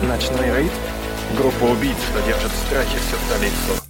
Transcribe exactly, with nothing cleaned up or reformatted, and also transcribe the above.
Ночной рейд? Группа убийц, что держит в страхе всю столицу.